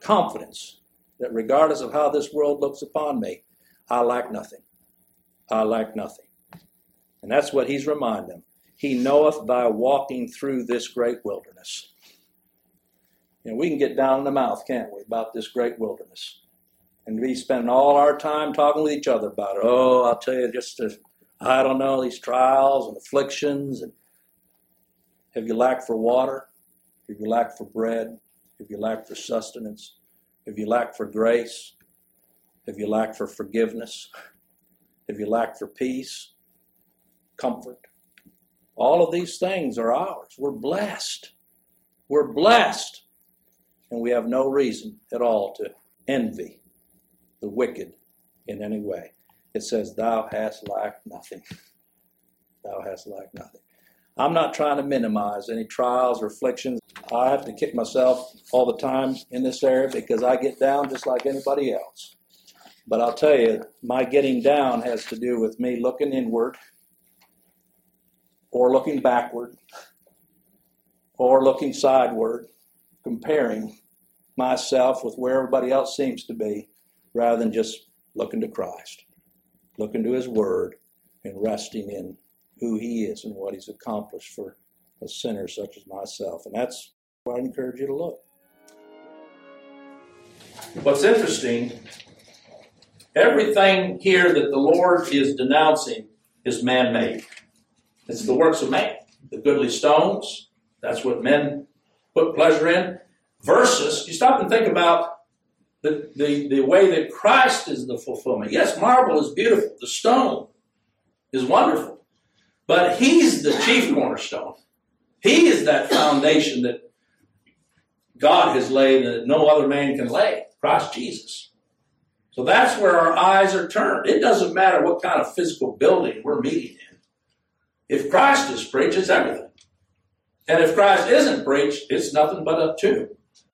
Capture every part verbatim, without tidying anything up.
confidence that regardless of how this world looks upon me, I lack nothing. I lack nothing. And that's what he's reminding them. He knoweth thy walking through this great wilderness. And we can get down in the mouth, can't we, about this great wilderness. And we spend all our time talking with each other about it. Oh, I'll tell you, just, to, I don't know, these trials and afflictions. And have you lacked for water? Have you lacked for bread? Have you lacked for sustenance? Have you lacked for grace? Have you lacked for forgiveness? Have you lacked for peace, comfort? All of these things are ours. We're blessed. We're blessed. And we have no reason at all to envy the wicked in any way. It says, thou hast lacked nothing. Thou hast lacked nothing. I'm not trying to minimize any trials or afflictions. I have to kick myself all the time in this area because I get down just like anybody else. But I'll tell you, my getting down has to do with me looking inward or looking backward or looking sideward, comparing myself with where everybody else seems to be, rather than just looking to Christ, looking to his word, and resting in who he is and what he's accomplished for a sinner such as myself. And that's where I encourage you to look. What's interesting, everything here that the Lord is denouncing is man-made. It's the works of man. The goodly stones, that's what men put pleasure in. Versus, you stop and think about the, the, the way that Christ is the fulfillment. Yes, marble is beautiful. The stone is wonderful. But he's the chief cornerstone. He is that foundation that God has laid and that no other man can lay. Christ Jesus. So that's where our eyes are turned. It doesn't matter what kind of physical building we're meeting in. If Christ is preached, it's everything. And if Christ isn't preached, it's nothing but a tomb.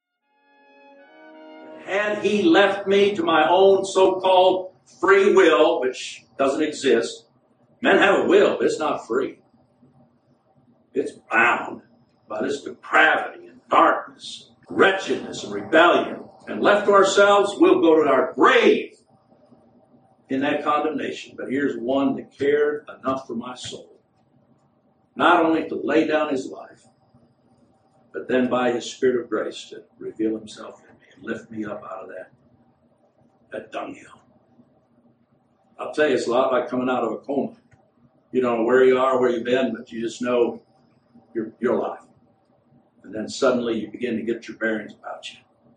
Had he left me to my own so-called free will, which doesn't exist, men have a will, but it's not free. It's bound by this depravity and darkness, wretchedness and rebellion. And left to ourselves, we'll go to our grave in that condemnation. But here's one that cared enough for my soul, not only to lay down his life, but then by his Spirit of grace to reveal himself in me and lift me up out of that, that dunghill. I'll tell you, it's a lot like coming out of a coma. You don't know where you are, where you've been, but you just know you're, you're alive. And then suddenly you begin to get your bearings about you.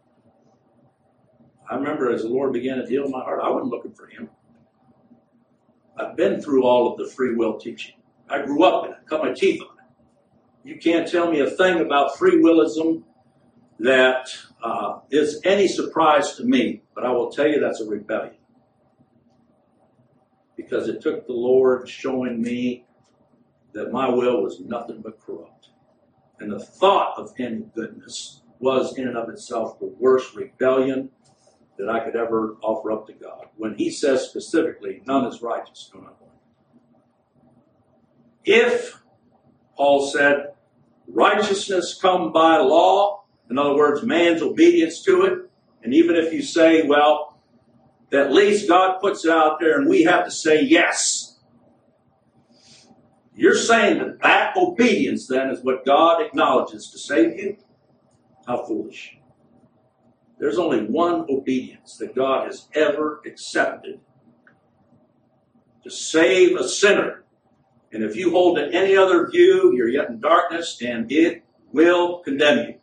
I remember as the Lord began to heal my heart, I wasn't looking for him. I've been through all of the free will teaching. I grew up in it, cut my teeth on it. You can't tell me a thing about free willism that uh, is any surprise to me, but I will tell you that's a rebellion. Because it took the Lord showing me that my will was nothing but corrupt. And the thought of any goodness was in and of itself the worst rebellion that I could ever offer up to God. When he says specifically, none is righteous, no, not one. If, Paul said, righteousness come by law, in other words, man's obedience to it, and even if you say, well, at least God puts it out there and we have to say yes. You're saying that that obedience then is what God acknowledges to save you? How foolish. There's only one obedience that God has ever accepted to save a sinner. And if you hold to any other view, you're yet in darkness and it will condemn you.